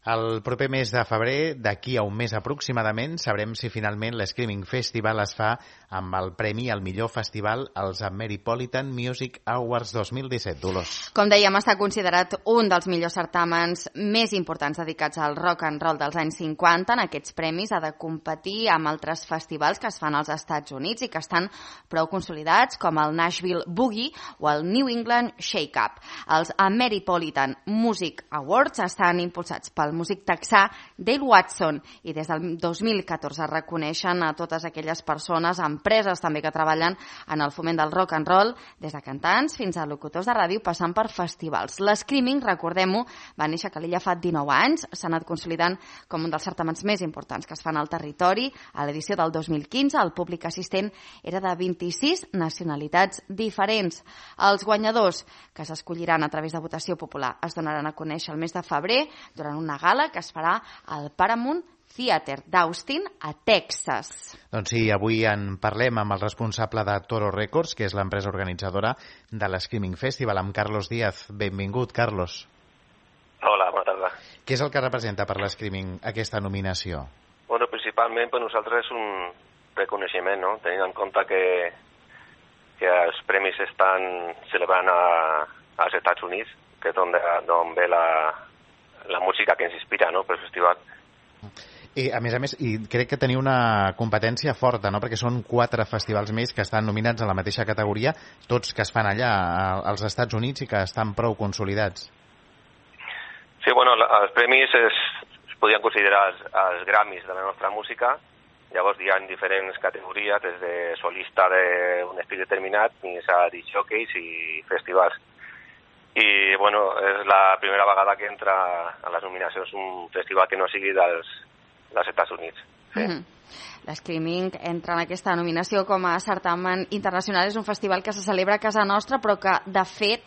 El proper mes de febrer, d'aquí a un mes aproximadament, sabrem si finalment l'Screaming Festival es fa amb el premi al millor festival als Ameripolitan Music Awards 2017. Dolors. Com dèiem, està considerat un dels millors certàmens més importants dedicats al rock and roll dels anys 50. En aquests premis ha de competir amb altres festivals que es fan als Estats Units i que estan prou consolidats, com el Nashville Boogie o el New England Shake Up. Els Ameripolitan Music Awards estan impulsats pel músic texà Dale Watson i des del 2014 reconeixen a totes aquelles persones, empreses també que treballen en el foment del rock and roll, des de cantants fins a locutors de ràdio passant per festivals. L'Screaming, recordem-ho, va néixer a Calella fa 19 anys, s'ha anat consolidant com un dels certàmens més importants que es fan al territori. A l'edició del 2015 el públic assistent era de 26 nacionalitats diferents. Els guanyadors, que s'escolliran a través de votació popular, es donaran a conèixer el mes de febrer durant una gala que es farà al Paramount Theater d'Austin, a Texas. Doncs sí, avui en parlem amb el responsable de Toro Records, que és l'empresa organitzadora de l'Screaming Festival, amb Carlos Díaz. Benvingut, Carlos. Hola, bona tarda. Què és el que representa per l'Screaming aquesta nominació? Bueno, principalment per nosaltres és un reconeixement, no? Tenint en compte que els premis estan celebrant als Estats Units, que és d'on ve la música que ens inspira, no?, pel festival. I, a més, i crec que teniu una competència forta, no?, perquè són 4 festivals més que estan nominats a la mateixa categoria, tots que es fan allà als Estats Units i que estan prou consolidats. Sí, bueno, els premis es podien considerar els Grammys de la nostra música. Llavors hi ha diferents categories, des de solista d'un estil determinat fins a disc jockeys i festivals. I, bueno, és la primera vegada que entra a les nominacions un festival que no sigui dels Estats Units. Sí. L'Screaming entra en aquesta nominació com a certamen internacional. És un festival que se celebra a casa nostra, però que, de fet,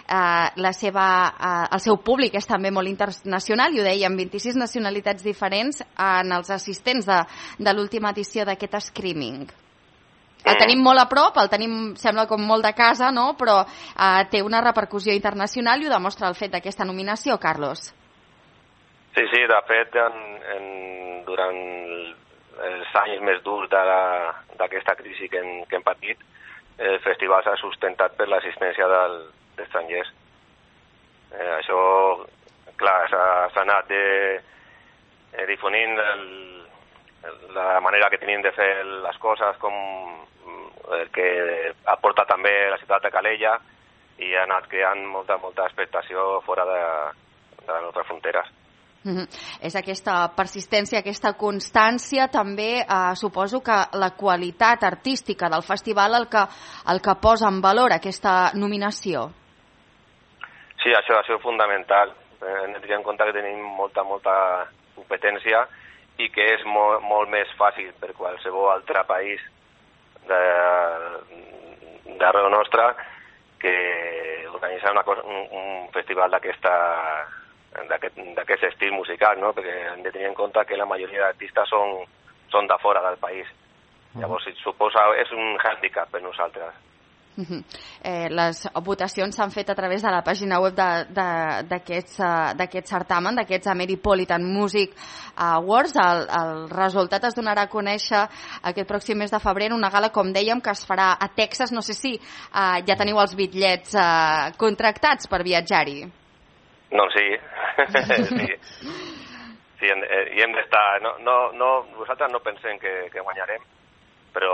el seu públic és també molt internacional, i ho dèiem, 26 nacionalitats diferents en els assistents de l'última edició d'aquest Screaming. El tenim molt a prop, el tenim, sembla, com molt de casa, no?, però té una repercussió internacional i ho demostra el fet d'aquesta nominació, Carlos. Sí, de fet, durant els anys més durs d'aquesta crisi que hem patit, el festival s'ha sustentat per l'assistència d'estrangers. Això, clar, s'ha anat difonint la manera que tenim de fer les coses, com el que aporta també la ciutat de Calella, i ha anat creant molta expectació fora de les nostres fronteres. És aquesta persistència, aquesta constància, també suposo que la qualitat artística del festival el que posa en valor aquesta nominació. Sí, això és fundamental. Hem de tenir en compte que tenim molta competència i que és molt més fàcil per qualsevol altre país d'arreu nostra que organitzar un festival d'aquest estil musical, no? Perquè hem de tenir en compte que la majoria d'artistes són de fora del país. Llavors, suposa, és un hàndicap per nosaltres. Les votacions s'han fet a través de la pàgina web d'aquest certamen, d'aquests Ameripolitan Music Awards. El resultat es donarà a conèixer aquest pròxim mes de febrer en una gala, com dèiem, que es farà a Texas. No sé si ja teniu els bitllets contractats per viatjar-hi. Doncs sí. Sí, i hem d'estar... Nosaltres no pensem que guanyarem, però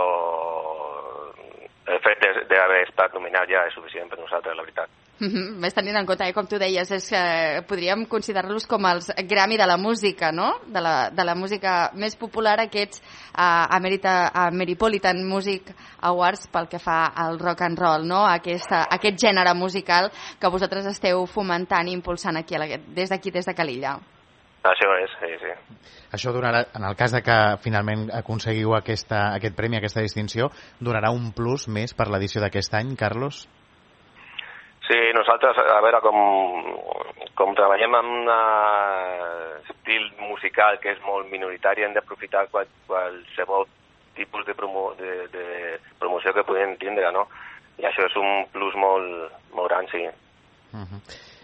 el fet d'haver estat nominat ja és suficient per nosaltres, la veritat. Més tenint en compte, com tu deies, podríem considerar-los com els Grammy de la música, no? De la música més popular, aquests Ameripolitan Music Awards pel que fa al rock and roll, no? Aquest gènere musical que vosaltres esteu fomentant i impulsant des d'aquí, des de Calella. Això és, sí. Això donarà, en el cas de que finalment aconseguiu aquest premi, aquesta distinció, donarà un plus més per l'edició d'aquest any, Carlos? Sí, nosaltres, a veure, com treballem en un estil musical que és molt minoritari, hem d'aprofitar qualsevol tipus de promoció que podem tindre, no? I això és un plus molt gran, sí.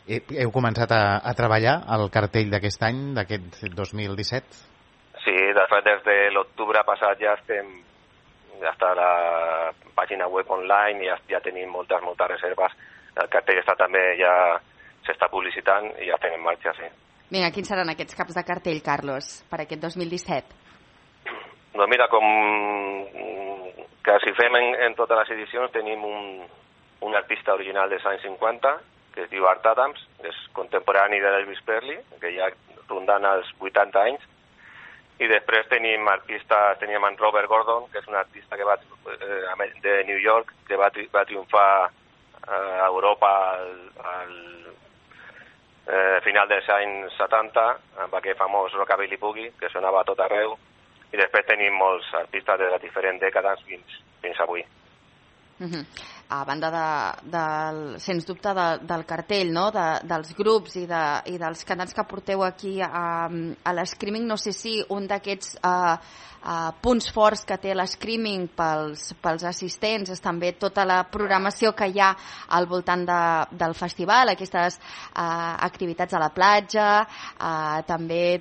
Heu començat a treballar el cartell d'aquest any, d'aquest 2017? Sí, de fet, des de l'octubre passat ja està la pàgina web online i ja tenim moltes reserves. El cartell també ja s'està publicitant i ja estem en marxa, sí. Vinga, quins seran aquests caps de cartell, Carlos, per aquest 2017? Doncs mira, com que si fem en totes les edicions, tenim un artista original dels anys 50, que es diu Art Adams, és contemporani de l'Elvis Presley, que ja rondant els 80 anys, i després teníem en Robert Gordon, que és un artista que de New York, que va triomfar a Europa al final dels anys 70, amb aquest famós Rockabilly Boogie, que sonava a tot arreu, i després tenim molts artistes de les diferents dècades fins avui. A banda sens dubte del cartell, no? dels grups i dels cantants que porteu aquí a l'Screaming, no sé si un d'aquests punts forts que té l'Screaming pels assistents és també tota la programació que hi ha al voltant del festival, aquestes activitats a la platja, també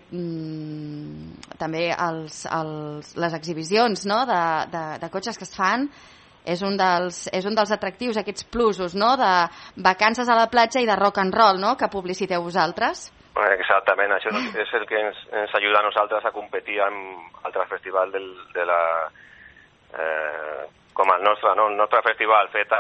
les exhibicions, no? de cotxes que es fan. És un dels atractius, aquests plusos, no? De vacances a la platja i de rock and roll, no? Que publiciteu vosaltres. Exactament, això és el que ens ajuda a nosaltres a competir amb altres festivals com el nostre, no? El nostre festival fet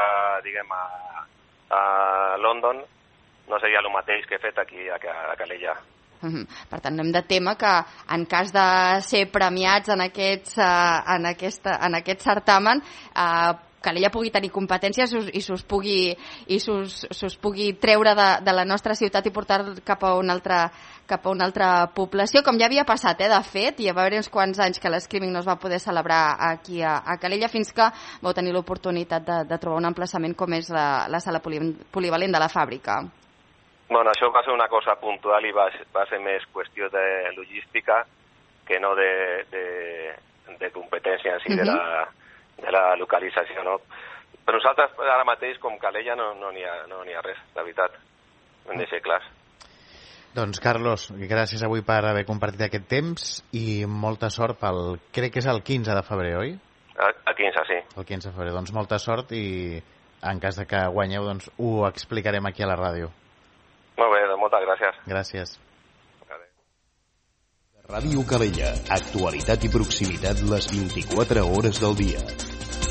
a London no seria el mateix que fet aquí a Calella. Per tant, no hem de temer que en cas de ser premiats en aquest certamen Calella pugui tenir competències i s'us pugui treure de la nostra ciutat i portar cap a una altra població, com ja havia passat, de fet, i va haver uns quants anys que l'Screaming no es va poder celebrar aquí a Calella fins que vau tenir l'oportunitat de trobar un emplaçament com és la sala polivalent de la fàbrica. Bueno, això va ser una cosa puntual i va ser més qüestió de logística que no de competència en si de la localització, no? Per nosaltres, ara mateix, com Calella, no n'hi ha res, la veritat. Hem de ser clars. Doncs, Carlos, gràcies avui per haver compartit aquest temps i molta sort crec que és el 15 de febrer, oi? El 15, sí. El 15 de febrer. Doncs molta sort i en cas de que guanyeu, doncs ho explicarem aquí a la ràdio. Molt bé, moltes gràcies. Gràcies. Ràdio Calella, actualitat i proximitat les 24 hores del dia.